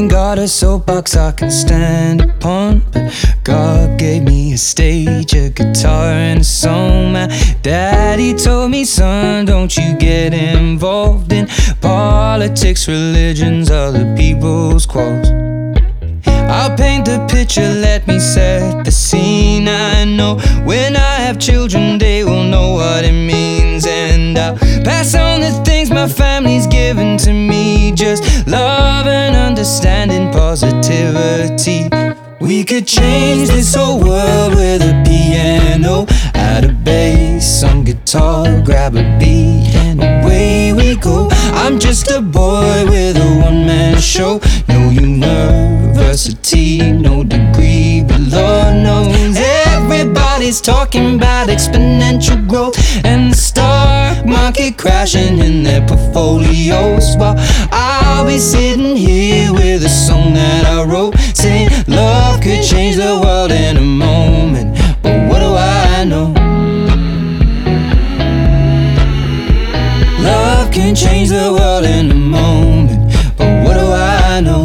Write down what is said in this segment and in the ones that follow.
Ain't got a soapbox I can stand upon, but God gave me a stage, a guitar and a song. My daddy told me, son, don't you get involved in politics, religions, other people's quarrels. I'll paint the picture, let me set the scene. I know when I have children they will know what it means, and I'll pass on the things my family's given to me. Just love and understanding, positivity. We could change this whole world with a piano, add a bass, some guitar, grab a beat, and away we go. I'm just a boy with a one-man show. No university, no degree, but Lord knows everybody's talking about exponential growth and the stock market crashing in their portfolios, while I'll be sitting here with a song that I wrote, saying love could change the world in a moment. But what do I know? Love can change the world in a moment. But what do I know?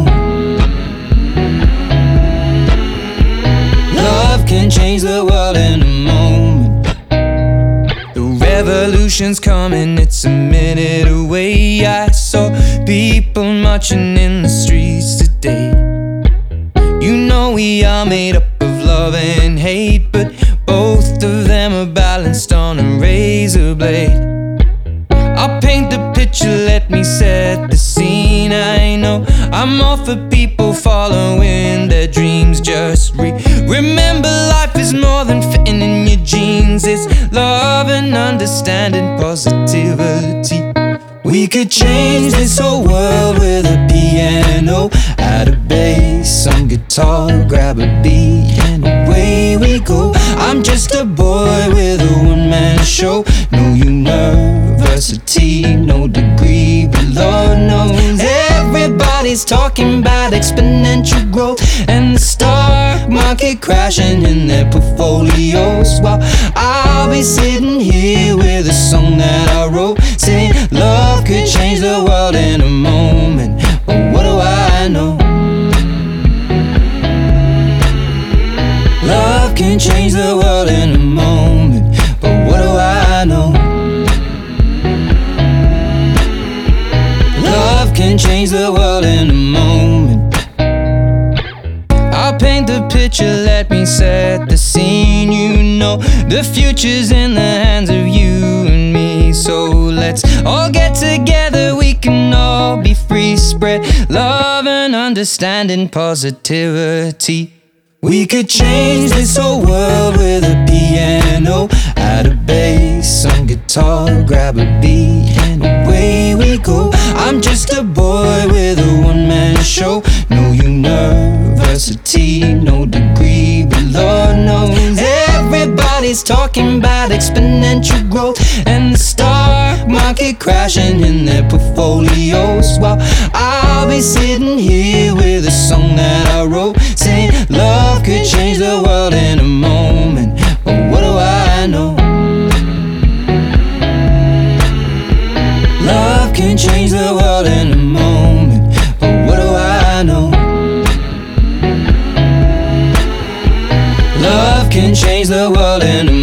Love can change the world in a moment. The revolution's coming, it's a minute away. I saw people marching in the streets today. You know we are made up of love and hate, but both of them are balanced on a razor blade. I'll paint the picture, let me set the scene. I know I'm all for people following their dreams. Just remember life is more than fitting in your jeans. It's love and understanding, positivity. We could change this whole world with a piano, add a bass, some guitar, grab a beat, and away we go. I'm just a boy with a one-man show. No university, no degree, but Lord knows everybody's talking about exponential growth and the stock market crashing in their portfolios, while I'll be sitting here with a song that I wrote, saying love could change the world in a moment. But what do I know? Love can change the world in a moment. But what do I know? Love can change the world in a moment. I'll paint the picture, let me set the scene. You know the future's in the hands of you and me. So let's all get together, we can all be free. Spread love and understanding, positivity. We could change this whole world with a piano, add a bass, some guitar, grab a beat, and away we go. I'm just a boy with a one-man show. No university, no degree, but Lord knows everybody's talking about exponential growth and the stock market crashing in their portfolios, while I'll be sitting here with a song that I wrote, saying love could change the world in a moment. But what do I know? Love can change the world in a moment. But what do I know? Love can change the world in a moment.